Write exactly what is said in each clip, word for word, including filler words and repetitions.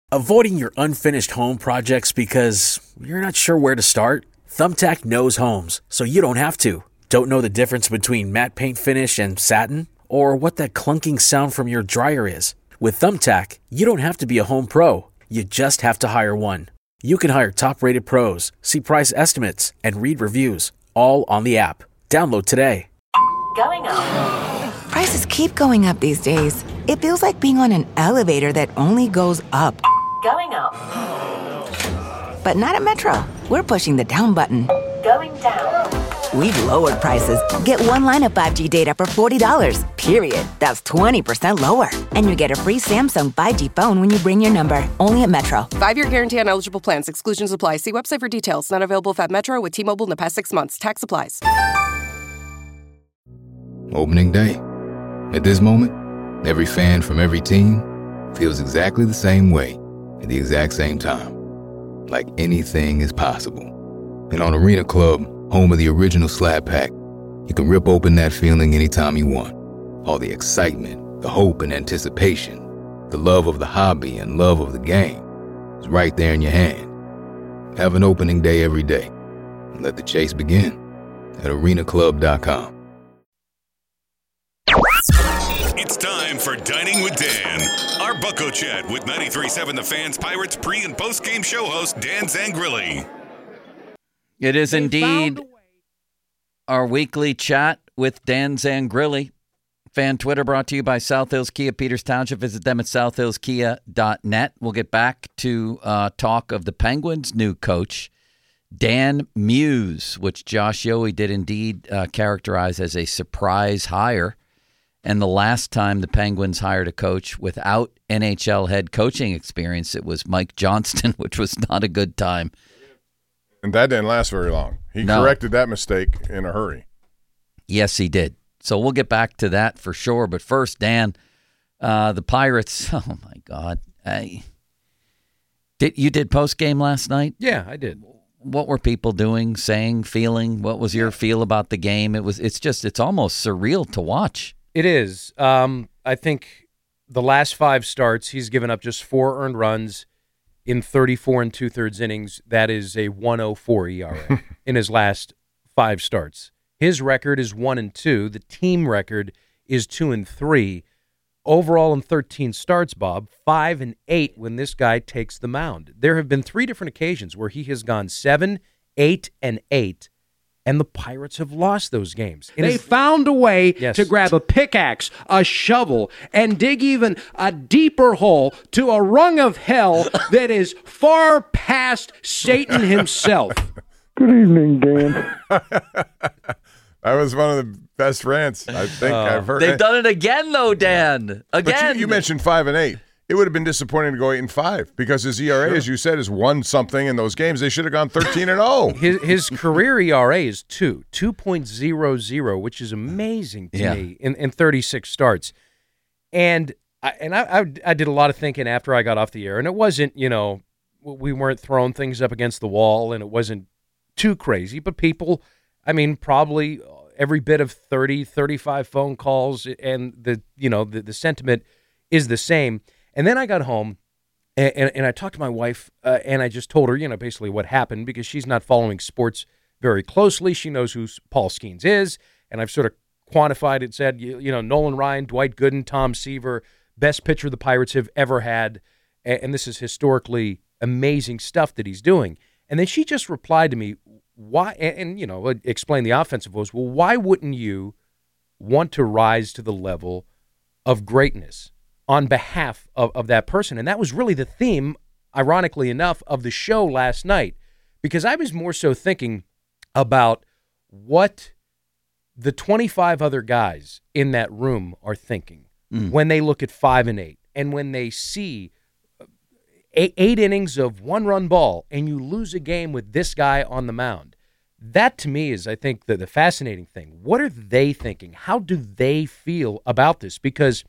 Avoiding your unfinished home projects because you're not sure where to start? Thumbtack knows homes, so you don't have to. Don't know the difference between matte paint finish and satin? Or what that clunking sound from your dryer is? With Thumbtack, you don't have to be a home pro. You just have to hire one. You can hire top-rated pros, see price estimates, and read reviews, all on the app. Download today. Going up. Prices keep going up these days. It feels like being on an elevator that only goes up. Going up. But not at Metro. We're pushing the down button. Going down. We've lowered prices. Get one line of five G data for forty dollars, period. That's twenty percent lower. And you get a free Samsung five G phone when you bring your number. Only at Metro. Five-year guarantee on eligible plans. Exclusions apply. See website for details. Not available at Metro with T-Mobile in the past six months. Tax applies. Opening day. At this moment, every fan from every team feels exactly the same way at the exact same time. Like anything is possible. And on Arena Club, home of the original Slab Pack, you can rip open that feeling anytime you want. All the excitement, the hope and anticipation, the love of the hobby and love of the game is right there in your hand. Have an opening day every day and let the chase begin at arena club dot com. It's time for Dining with Dan, our Bucko Chat with ninety-three point seven The Fans Pirates pre- and post-game show host Dan Zangrilli. It is They indeed our weekly chat with Dan Zangrilli. Fan Twitter brought to you by South Hills Kia, Peters Township. Visit them at south hills kia dot net. We'll get back to uh, talk of the Penguins' new coach, Dan Muse, which Josh Yohe did indeed uh, characterize as a surprise hire. And the last time the Penguins hired a coach without N H L head coaching experience, it was Mike Johnston, which was not a good time. And that didn't last very long. He No. corrected that mistake in a hurry. Yes, he did. So we'll get back to that for sure. But first, Dan, uh, the Pirates, oh, my God. I, did You did post-game last night? Yeah, I did. What were people doing, saying, feeling? What was your feel about the game? It was. It's just, it's almost surreal to watch. It is. Um, I think the last five starts, he's given up just four earned runs in thirty-four and two-thirds innings. That is a one oh four E R A in his last five starts. His record is one and two. The team record is two and three. Overall in thirteen starts, Bob, five and eight when this guy takes the mound. There have been three different occasions where he has gone seven, eight, and eight. And the Pirates have lost those games. They his, found a way yes. to grab a pickaxe, a shovel, and dig even a deeper hole to a rung of hell that is far past Satan himself. Good evening, Dan. That was one of the best rants I think uh, I've heard. They've done it again, though, Dan. Again. But you, you mentioned five and eight. It would have been disappointing to go eight and five because his E R A, sure. as you said, is one something in those games. They should have gone thirteen and zero. His his career E R A is two, two point oh oh, which is amazing to yeah. me in, in thirty-six starts. And I and I, I I did a lot of thinking after I got off the air, and it wasn't, you know, we weren't throwing things up against the wall, and it wasn't too crazy, but people, I mean, probably every bit of thirty, thirty-five phone calls, and the you know the, the sentiment is the same. And then I got home, and, and, and I talked to my wife, uh, and I just told her, you know, basically what happened, because she's not following sports very closely. She knows who Paul Skeens is, and I've sort of quantified it, said, you, you know, Nolan Ryan, Dwight Gooden, Tom Seaver, best pitcher the Pirates have ever had, and, and this is historically amazing stuff that he's doing. And then she just replied to me, why, and, and you know, explain the offensive woes, well, why wouldn't you want to rise to the level of greatness on behalf of, of that person? And that was really the theme, ironically enough, of the show last night, because I was more so thinking about what the twenty-five other guys in that room are thinking mm. when they look at five and eight, and when they see eight, eight innings of one-run ball, and you lose a game with this guy on the mound. That, to me, is, I think, the, the fascinating thing. What are they thinking? How do they feel about this? Because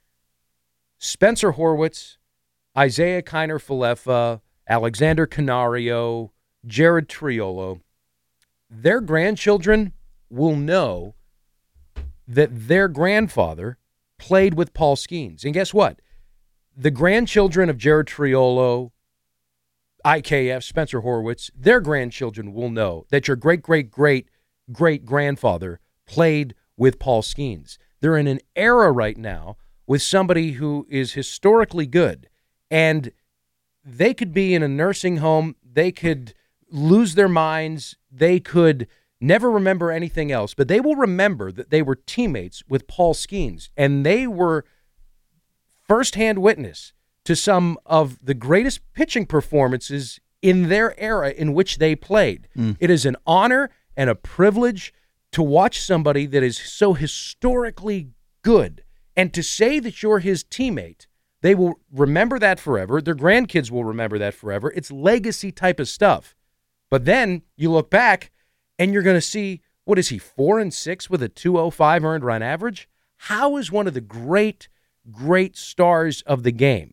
Spencer Horwitz, Isaiah Kiner-Falefa, Alexander Canario, Jared Triolo, their grandchildren will know that their grandfather played with Paul Skeens. And guess what? the grandchildren of Jared Triolo, I K F, Spencer Horwitz, their grandchildren will know that your great, great, great, great grandfather played with Paul Skeens. They're in an era right now with somebody who is historically good, and they could be in a nursing home. They could lose their minds. They could never remember anything else, but they will remember that they were teammates with Paul Skeens, and they were firsthand witness to some of the greatest pitching performances in their era in which they played. Mm. It is an honor and a privilege to watch somebody that is so historically good, and to say that you're his teammate. They will remember that forever. Their grandkids will remember that forever. It's legacy type of stuff. But then you look back and you're going to see, what is he, four and six with a two oh five earned run average? How is one of the great, great stars of the game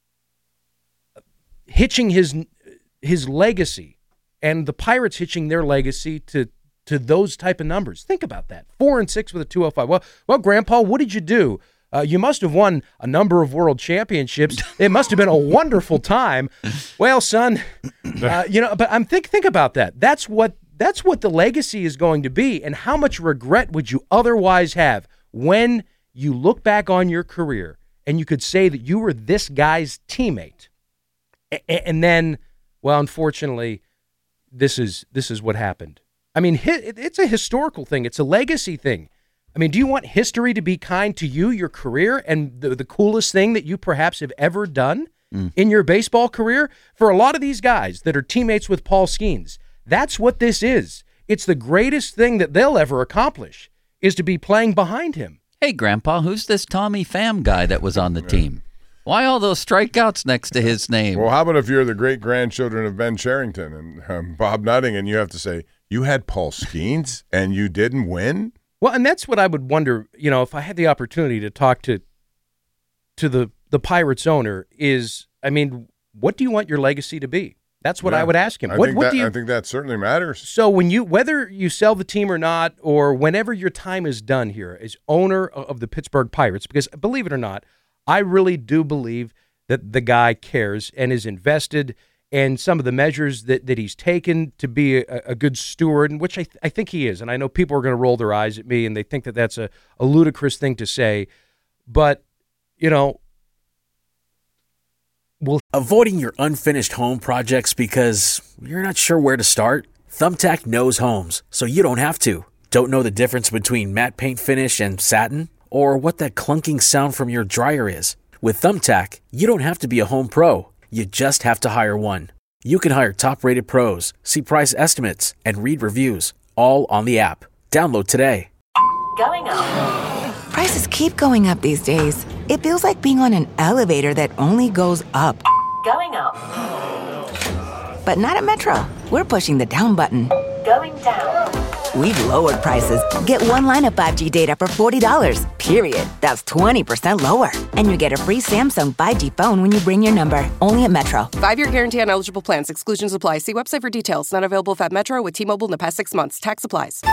hitching his his legacy, and the Pirates hitching their legacy to to those type of numbers? Think about that. Four and six with a two oh five. Well, well, Grandpa, what did you do? Uh, you must have won a number of world championships. It must have been a wonderful time. Well, son, uh, you know, but I'm think think about that. That's what that's what the legacy is going to be, and how much regret would you otherwise have when you look back on your career and you could say that you were this guy's teammate, a- and then, well, unfortunately, this is this is what happened. I mean, it's a historical thing. It's a legacy thing. I mean, do you want history to be kind to you, your career, and the, the coolest thing that you perhaps have ever done mm. in your baseball career? For a lot of these guys that are teammates with Paul Skeens, that's what this is. It's the greatest thing that they'll ever accomplish, is to be playing behind him. Hey, Grandpa, who's this Tommy Pham guy that was on the team? Why all those strikeouts next to his name? Well, how about if you're the great-grandchildren of Ben Cherington and um, Bob Nutting, and you have to say, you had Paul Skeens and you didn't win? Well, and that's what I would wonder, you know, if I had the opportunity to talk to to the, the Pirates owner is, I mean, what do you want your legacy to be? That's what yeah, I would ask him. I, what, think what that, do you, I think that certainly matters. So when you, whether you sell the team or not, or whenever your time is done here as owner of the Pittsburgh Pirates, because believe it or not, I really do believe that the guy cares and is invested, and some of the measures that, that he's taken to be a, a good steward, and which I, th- I think he is. And I know people are going to roll their eyes at me and they think that that's a, a ludicrous thing to say. But, you know, we'll... Avoiding your unfinished home projects because you're not sure where to start? Thumbtack knows homes, so you don't have to. Don't know the difference between matte paint finish and satin? Or what that clunking sound from your dryer is? With Thumbtack, you don't have to be a home pro. You just have to hire one. You can hire top-rated pros, see price estimates, and read reviews, all on the app. Download today. Going up. Prices keep going up these days. It feels like being on an elevator that only goes up. Going up. But not at Metro. We're pushing the down button. Going down. We've lowered prices. Get one line of five G data for forty dollars, period. That's twenty percent lower. And you get a free Samsung five G phone when you bring your number. Only at Metro. Five-year guarantee on eligible plans. Exclusions apply. See website for details. Not available at Metro with T-Mobile in the past six months. Tax applies.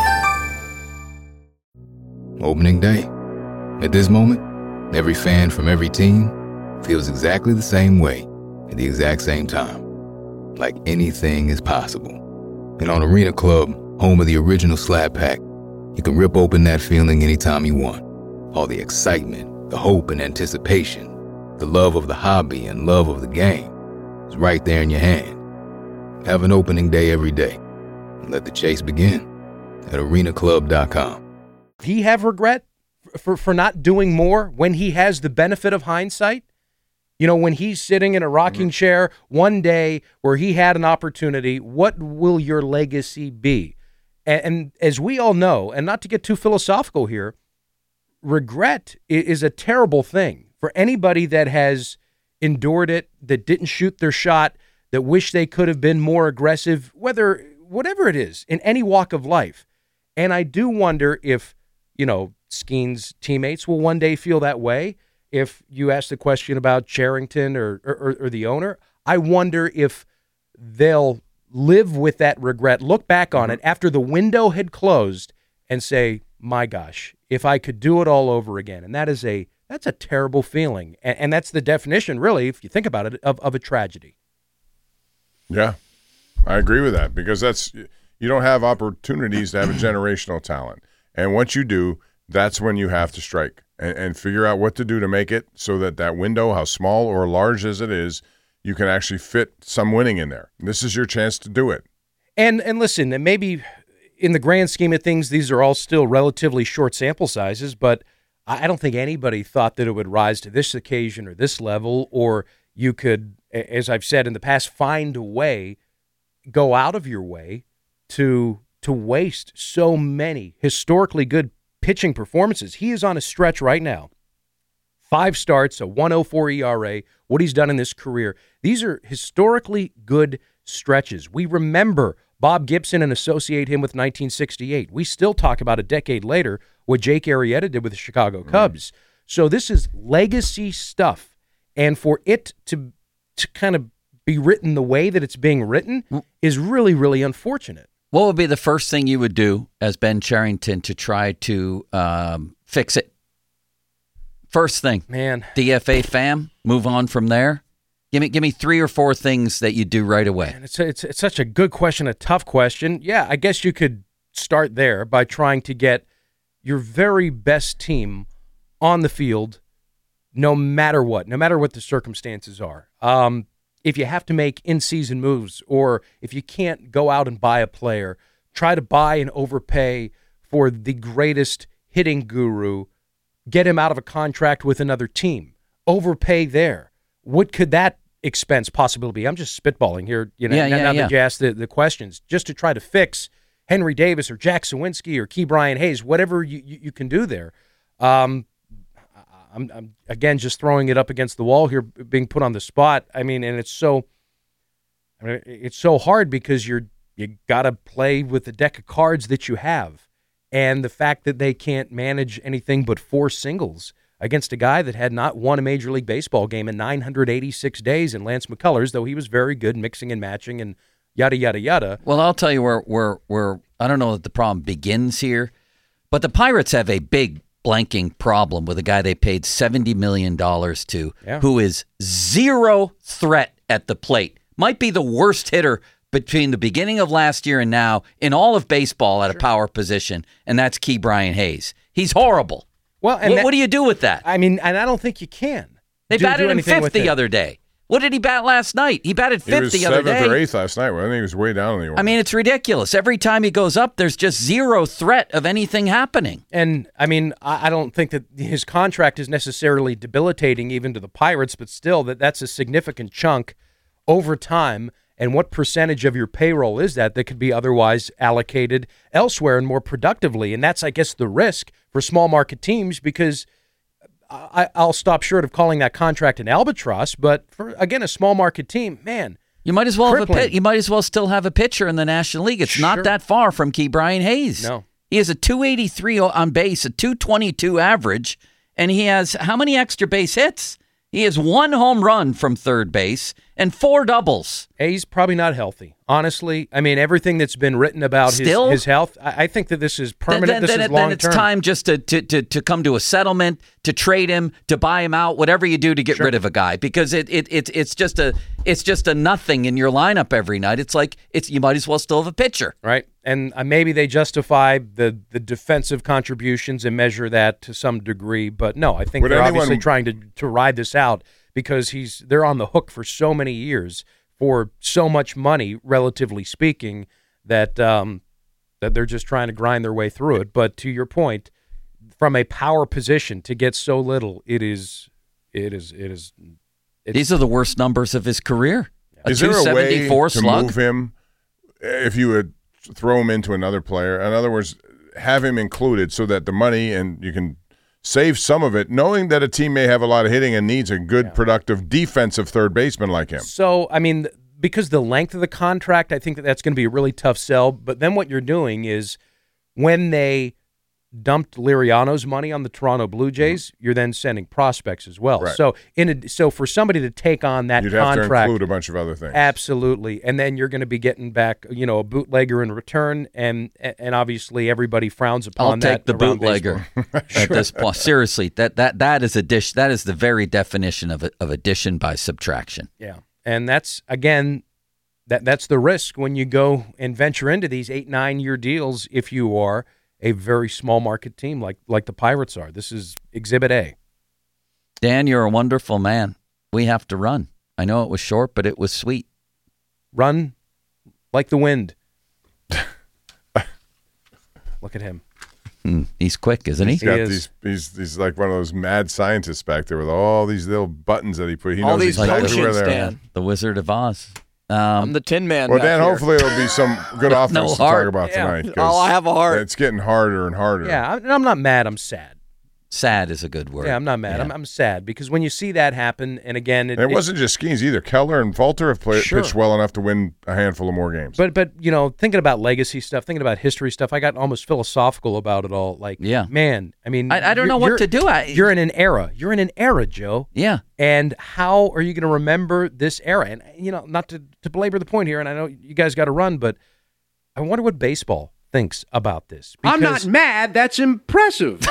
Opening day. At this moment, every fan from every team feels exactly the same way at the exact same time. Like anything is possible. And on Arena Club, home of the original Slab Pack, you can rip open that feeling anytime you want. All the excitement, the hope and anticipation, the love of the hobby and love of the game is right there in your hand. Have an opening day every day. And let the chase begin at arena club dot com. He have regret for, for not doing more when he has the benefit of hindsight? You know, when he's sitting in a rocking mm-hmm. chair one day where he had an opportunity, what will your legacy be? And, and as we all know, and not to get too philosophical here, regret is a terrible thing for anybody that has endured it, that didn't shoot their shot, that wish they could have been more aggressive, whether whatever it is, in any walk of life. And I do wonder if, you know, Skeens' teammates will one day feel that way. If you ask the question about Cherington or, or, or the owner, I wonder if they'll live with that regret, look back on it after the window had closed and say, my gosh, if I could do it all over again. And that is a That's a terrible feeling. And, and that's the definition, really, if you think about it, of, of a tragedy. Yeah, I agree with that because that's you don't have opportunities to have a generational talent. And once you do, that's when you have to strike and, and figure out what to do to make it so that that window, how small or large as it is, you can actually fit some winning in there. This is your chance to do it. And and listen, and maybe in the grand scheme of things, these are all still relatively short sample sizes, but I don't think anybody thought that it would rise to this occasion or this level, or you could, as I've said in the past, find a way, go out of your way to to waste so many historically good pitching performances. He is on a stretch right now. Five starts, a one oh four E R A, what he's done in this career. These are historically good stretches. We remember Bob Gibson and associate him with nineteen sixty-eight. We still talk about a decade later what Jake Arrieta did with the Chicago Cubs. Mm. So this is legacy stuff. And for it to to kind of be written the way that it's being written mm. is really, really unfortunate. What would be the first thing you would do as Ben Cherington to try to um, fix it? First thing. Man. D F A fam, move on from there. Give me give me three or four things that you do right away. Man, it's, a, it's it's such a good question, a tough question. Yeah, I guess you could start there by trying to get your very best team on the field no matter what, no matter what the circumstances are. Um, if you have to make in-season moves or if you can't go out and buy a player, try to buy and overpay for the greatest hitting guru, get him out of a contract with another team, overpay there. What could that expense possibly be? I'm just spitballing here, you know, yeah, now, yeah, now yeah. that you asked the, the questions, just to try to fix Henry Davis or Jack Sawinski or Key Brian Hayes, whatever you, you, you can do there. Um, I'm, I'm, again, just throwing it up against the wall here, being put on the spot. I mean, and it's so I mean, it's so hard because you're you got to play with the deck of cards that you have. And the fact that they can't manage anything but four singles against a guy that had not won a Major League Baseball game in nine hundred eighty-six days in Lance McCullers, though he was very good mixing and matching and yada, yada, yada. Well, I'll tell you where, where, where I don't know that the problem begins here, but the Pirates have a big blanking problem with a guy they paid seventy million dollars to, yeah. who is zero threat at the plate. Might be the worst hitter between the beginning of last year and now in all of baseball at sure. a power position, and that's Key Brian Hayes. He's horrible. Well, and what, that, what do you do with that? I mean, and I don't think you can. They do, batted do him fifth the it. other day. What did he bat last night? He batted fifth he was the other day. seventh or eighth last night. Well, I think he was way down in the order. I mean, it's ridiculous. Every time he goes up, there's just zero threat of anything happening. And, I mean, I, I don't think that his contract is necessarily debilitating even to the Pirates, but still, that that's a significant chunk over time. And what percentage of your payroll is that that could be otherwise allocated elsewhere and more productively? And that's, I guess, the risk for small market teams because I, I'll stop short of calling that contract an albatross. But for, again, a small market team, man, you might as well crippling. have a pit, you might as well still have a pitcher in the National League. It's sure. not that far from Key Brian Hayes. No, he has a two eighty-three on base, a two twenty-two average, and he has how many extra base hits? He has one home run from third base and four doubles. He's probably not healthy, honestly. I mean, everything that's been written about his, his health, I, I think that this is permanent. Then, this then, is then long it's term. time just to, to, to, to come to a settlement, to trade him, to buy him out, whatever you do to get sure. rid of a guy, because it, it it it's just a it's just a nothing in your lineup every night. It's like it's you might as well still have a pitcher, right? And uh, maybe they justify the the defensive contributions and measure that to some degree, but no, I think Would they're anyone... obviously trying to to ride this out. Because he's they're on the hook for so many years for so much money, relatively speaking, that um, that they're just trying to grind their way through it. But to your point, from a power position to get so little, it is it is it is. It's, These are the worst numbers of his career. A is there a way to slug? move him if you would throw him into another player? In other words, have him included so that the money and you can save some of it, knowing that a team may have a lot of hitting and needs a good, yeah. productive defensive third baseman like him. So, I mean, because the length of the contract, I think that that's going to be a really tough sell. But then what you're doing is when they dumped Liriano's money on the Toronto Blue Jays, you're then sending prospects as well. Right. So in a, so for somebody to take on that You'd contract, have to include a bunch of other things. Absolutely. And then you're going to be getting back, you know, a bootlegger in return, and and obviously everybody frowns upon I'll that. take the around bootlegger baseball. at this point. Seriously, that that that is addition. That is the very definition of of addition by subtraction. Yeah, and that's again, that that's the risk when you go and venture into these eight nine year deals. If you are a very small market team like like the Pirates are, this is Exhibit A. Dan, you're a wonderful man. We have to run. I know it was short, but it was sweet. Run like the wind. Look at him. Mm, he's quick, isn't he? He's got He is. these. He's he's like one of those mad scientists back there with all these little buttons that he put. He All knows these exactly where potions, they are. Dan. The Wizard of Oz. Um, I'm the Tin Man. Well, back Dan, here. hopefully there'll be some good offense No to heart. talk about Yeah. tonight. 'cause Oh, I have a heart. It's getting harder and harder. Yeah, I'm, I'm not mad. I'm sad. sad is a good word. Yeah, I'm not mad. Yeah. I'm, I'm sad because when you see that happen, and again, it, And it wasn't just Skeens either. Keller and Falter have played, Sure. pitched well enough to win a handful of more games. But but you know, thinking about legacy stuff, thinking about history stuff, I got almost philosophical about it all. Like, Yeah. man, I mean, I- I don't you're- know what you're- to do. I- you're in an era. You're in an era, Joe. Yeah. And how are you going to remember this era? And you know, not to to belabor the point here, and I know you guys got to run, but I wonder what baseball thinks about this. I'm not because mad. That's impressive.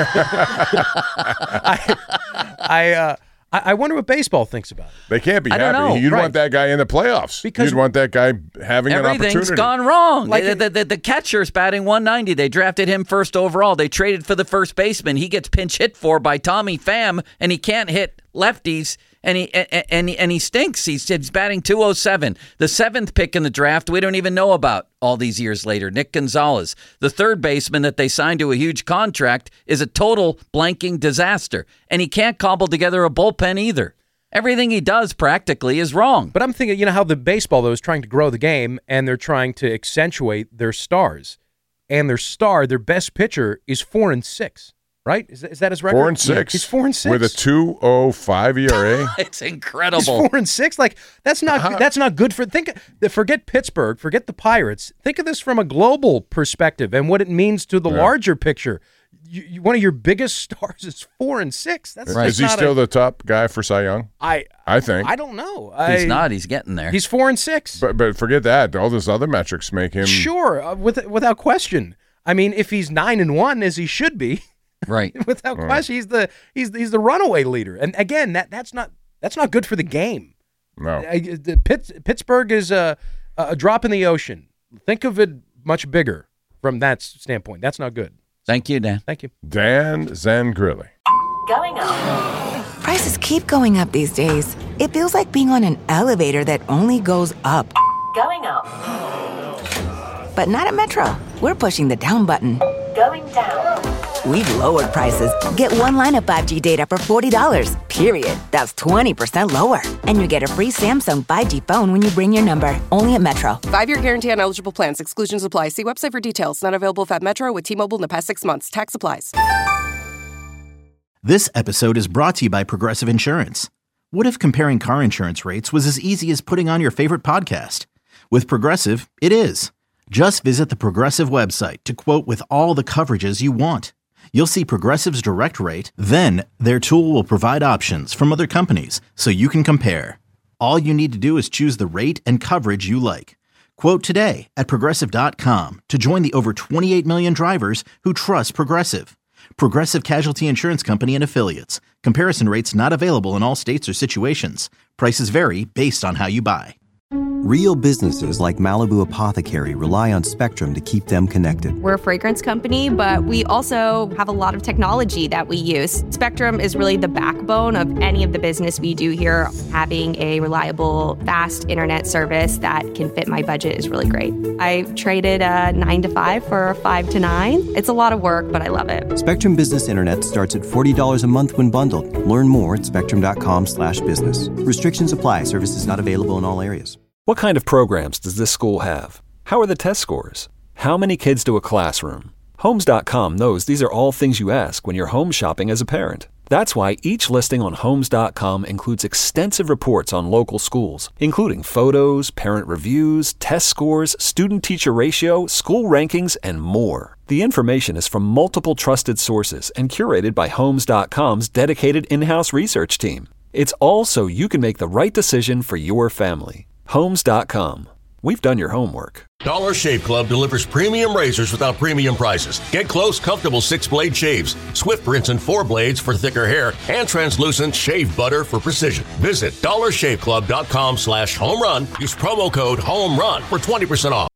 I I, uh, I I wonder what baseball thinks about it. They can't be I don't happy. know. You'd Right. want that guy in the playoffs. Because- You'd want that guy having an Everything's opportunity. gone wrong. Like the, it- the, the, the catcher's batting one ninety. They drafted him first overall. They traded for the first baseman. He gets pinch hit for by Tommy Pham, and he can't hit lefties, and he and, and, he, and he stinks. He's, he's batting two oh seven. The seventh pick in the draft we don't even know about all these years later, Nick Gonzalez. The third baseman that they signed to a huge contract is a total blanking disaster, and he can't cobble together a bullpen either. Everything he does practically is wrong. But I'm thinking, you know how the baseball though is trying to grow the game, and they're trying to accentuate their stars, and their star, their best pitcher, is four and six. Right? Is that, is that his record? Four and six. He's four and six with a two oh five E R A. It's He's incredible. four and six. Like that's not that's not good for. Think forget Pittsburgh, forget the Pirates. Think of this from a global perspective and what it means to the Yeah. larger picture. You, you, one of your biggest stars is four and six. That's Right. just Is he not still a, the top guy for Cy Young? I I think. I don't know. I, He's not. He's getting there. He's four and six. But but forget that. All those other metrics make him. Sure, uh, with, without question. I mean, if he's nine and one, as he should be, right. without question, he's the he's he's the runaway leader. And again, that that's not that's not good for the game. No. Uh, the Pitt, Pittsburgh is a a drop in the ocean. Think of it much bigger from that standpoint. That's not good. Thank you, Dan. Thank you. Dan Zangrilli. Going up. Prices keep going up these days. It feels like being on an elevator that only goes up. Going up. But not at Metro. We're pushing the down button. Going down. We've lowered prices. Get one line of five G data for forty dollars, period. That's twenty percent lower. And you get a free Samsung five G phone when you bring your number. Only at Metro. Five-year guarantee on eligible plans. Exclusions apply. See website for details. Not available if at Metro with T-Mobile in the past six months. Tax applies. This episode is brought to you by Progressive Insurance. What if comparing car insurance rates was as easy as putting on your favorite podcast? With Progressive, it is. Just visit the Progressive website to quote with all the coverages you want. You'll see Progressive's direct rate, then their tool will provide options from other companies so you can compare. All you need to do is choose the rate and coverage you like. Quote today at Progressive dot com to join the over twenty-eight million drivers who trust Progressive. Progressive Casualty Insurance Company and Affiliates. Comparison rates not available in all states or situations. Prices vary based on how you buy. Real businesses like Malibu Apothecary rely on Spectrum to keep them connected. We're a fragrance company, but we also have a lot of technology that we use. Spectrum is really the backbone of any of the business we do here. Having a reliable, fast internet service that can fit my budget is really great. I traded a nine to five for a five to nine. It's a lot of work, but I love it. Spectrum Business Internet starts at forty dollars a month when bundled. Learn more at spectrum dot com slash business. Restrictions apply. Services not available in all areas. What kind of programs does this school have? How are the test scores? How many kids to a classroom? Homes dot com knows these are all things you ask when you're home shopping as a parent. That's why each listing on Homes dot com includes extensive reports on local schools, including photos, parent reviews, test scores, student-teacher ratio, school rankings, and more. The information is from multiple trusted sources and curated by Homes dot com's dedicated in-house research team. It's all so you can make the right decision for your family. Homes dot com. We've done your homework. Dollar Shave Club delivers premium razors without premium prices. Get close, comfortable six-blade shaves, swift rinse and four blades for thicker hair, and translucent shave butter for precision. Visit dollar shave club dot com slash home run. Use promo code HOME RUN for twenty percent off.